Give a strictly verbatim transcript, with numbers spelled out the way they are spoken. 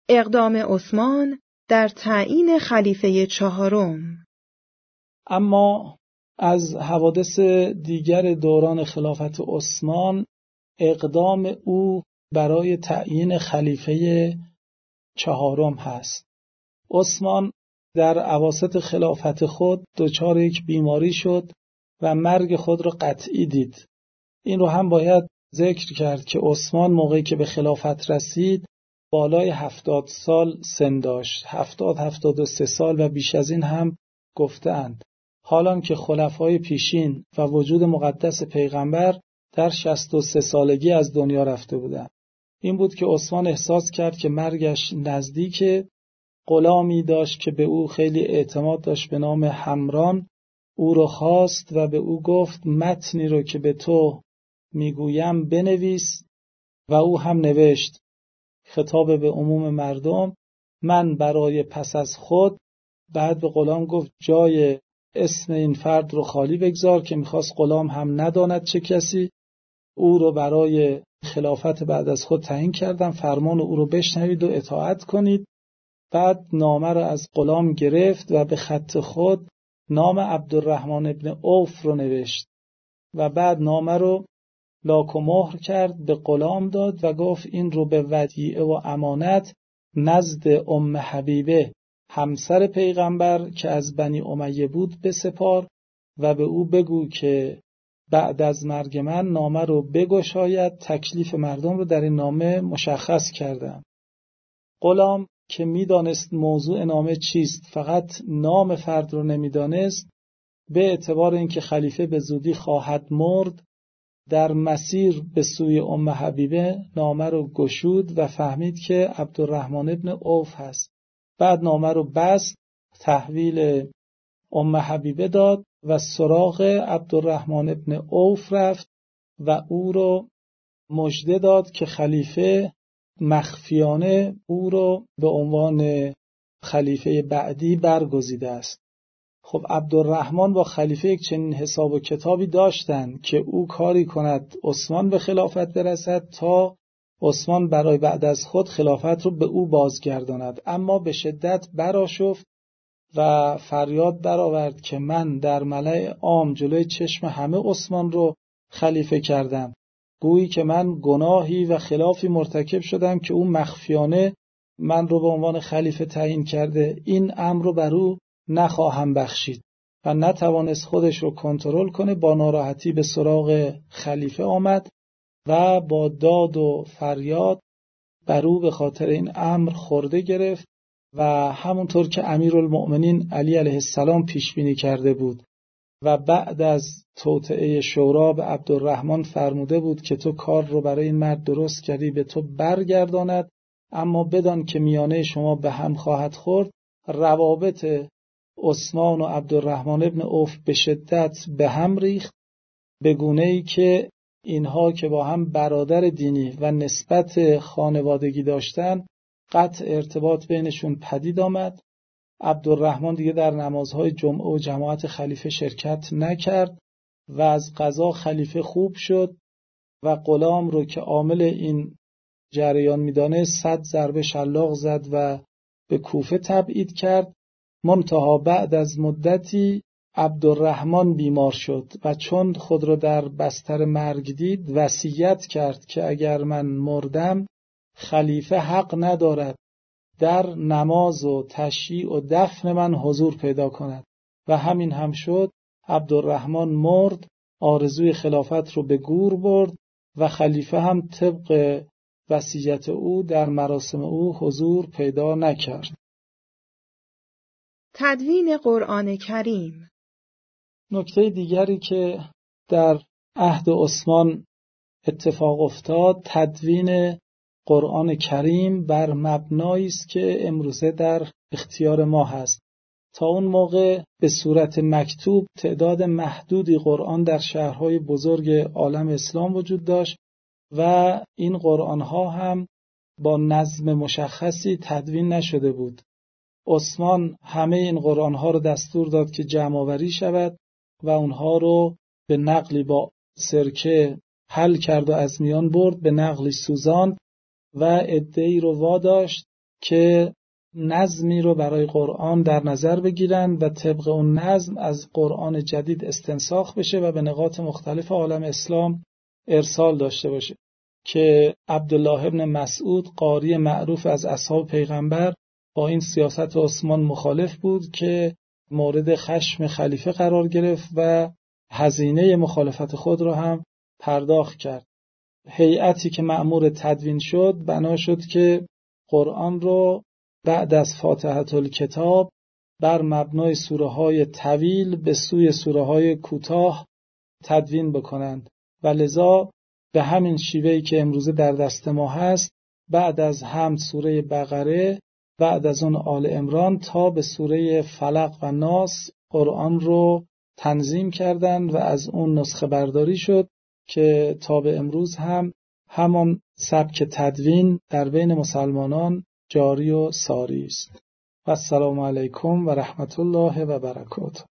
اقدام عثمان در تعیین خلیفه چهارم. اما از حوادث دیگر دوران خلافت عثمان، اقدام او برای تعیین خلیفه چهارم هست. عثمان در اواسط خلافت خود دچار یک بیماری شد و مرگ خود را قطعی دید. این رو هم باید ذکر کرد که عثمان موقعی که به خلافت رسید بالای هفتاد سال سن داشت، هفتاد هفتاد و سه سال و بیش از این هم گفتند، حالان که خلفای پیشین و وجود مقدس پیغمبر در شصت و سه سالگی از دنیا رفته بودند. این بود که عثمان احساس کرد که مرگش نزدیکه. غلامی داشت که به او خیلی اعتماد داشت به نام حمران، او رو خواست و به او گفت متنی رو که به تو میگویم بنویس و او هم نوشت. خطاب به عموم مردم، من برای پس از خود، بعد به غلام گفت جای اسم این فرد رو خالی بگذار که میخواست غلام هم نداند چه کسی، او رو برای خلافت بعد از خود تعیین کردم، فرمان او رو بشنوید و اطاعت کنید. بعد نامه رو از غلام گرفت و به خط خود نام عبدالرحمن ابن عوف رو نوشت و بعد نامه رو لاک و مهر کرد، به غلام داد و گفت این رو به ودیعه و امانت نزد ام حبیبه همسر پیغمبر که از بنی امیه بود بسپار و به او بگو که بعد از مرگ من نامه رو بگشاید، تکلیف مردم رو در این نامه مشخص کردم. غلام که میدانست موضوع نامه چیست، فقط نام فرد رو نمیدانست، به اعتبار اینکه خلیفه به زودی خواهد مرد، در مسیر به سوی ام حبیبه نامه رو گشود و فهمید که عبدالرحمن ابن عوف هست. بعد نامه رو بست، تحویل ام حبیبه داد و سراغ عبدالرحمن ابن عوف رفت و او رو مژده داد که خلیفه مخفیانه او رو به عنوان خلیفه بعدی برگزیده است. خب عبدالرحمن با خلیفه یک چنین حساب و کتابی داشتند که او کاری کند عثمان به خلافت برسد تا عثمان برای بعد از خود خلافت رو به او بازگرداند، اما به شدت برآشفت و فریاد برآورد که من در ملأ عام جلوی چشم همه عثمان رو خلیفه کردم، گویی که من گناهی و خلافی مرتکب شدم که او مخفیانه من رو به عنوان خلیفه تعیین کرده، این امر رو بر او نخواهم بخشید. و نتوانست خودش رو کنترل کنه، با ناراحتی به سراغ خلیفه آمد و با داد و فریاد بر او به خاطر این امر خورده گرفت و همونطور که امیرالمؤمنین علی علیه السلام پیش بینی کرده بود و بعد از توطئه شورا به عبدالرحمن فرموده بود که تو کار رو برای این مرد درست کردی، به تو برگرداند، اما بدان که میانه شما به هم خواهد خورد. روابط عثمان و عبدالرحمن ابن عوف به شدت به هم ریخت، به گونه‌ای که اینها که با هم برادر دینی و نسبت خانوادگی داشتن، قطع ارتباط بینشون پدید آمد. عبدالرحمن دیگه در نمازهای جمعه و جماعت خلیفه شرکت نکرد و از قضا خلیفه خوب شد و غلام رو که عامل این جریان میدانه صد ضربه شلاق زد و به کوفه تبعید کرد. منتها بعد از مدتی عبدالرحمن بیمار شد و چون خود را در بستر مرگ دید وصیت کرد که اگر من مردم خلیفه حق ندارد در نماز و تشییع و دفن من حضور پیدا کند و همین هم شد. عبدالرحمن مرد، آرزوی خلافت رو به گور برد و خلیفه هم طبق وصیت او در مراسم او حضور پیدا نکرد. تدوین قرآن کریم. نکته دیگری که در عهد عثمان اتفاق افتاد، تدوین قرآن کریم بر مبنایی است که امروزه در اختیار ما هست. تا اون موقع به صورت مکتوب تعداد محدودی قرآن در شهرهای بزرگ عالم اسلام وجود داشت و این قرآنها هم با نظم مشخصی تدوین نشده بود. عثمان همه این قرآنها رو دستور داد که جمع آوری شود و اونها رو به نقلی با سرکه حل کرد و از میان برد، به نقلی سوزاند و عده‌ای رو واداشت که نظمی رو برای قرآن در نظر بگیرن و طبق اون نظم از قرآن جدید استنساخ بشه و به نقاط مختلف عالم اسلام ارسال داشته باشه که عبدالله ابن مسعود قاری معروف از اصحاب پیغمبر با این سیاست عثمان مخالف بود که مورد خشم خلیفه قرار گرفت و هزینه مخالفت خود را هم پرداخت کرد. هیئتی که مأمور تدوین شد بنا شد که قرآن رو بعد از فاتحه الکتاب بر مبنای سوره‌های طویل به سوی سوره‌های کوتاه تدوین بکنند و لذا به همین شیوهی که امروزه در دست ما هست بعد از حمد سوره بقره، بعد از اون آل عمران تا به سوره فلق و ناس قرآن رو تنظیم کردند و از اون نسخه برداری شد که تا به امروز هم همان سبک تدوین در بین مسلمانان جاری و ساری است. و السلام علیکم و رحمت الله و برکاته.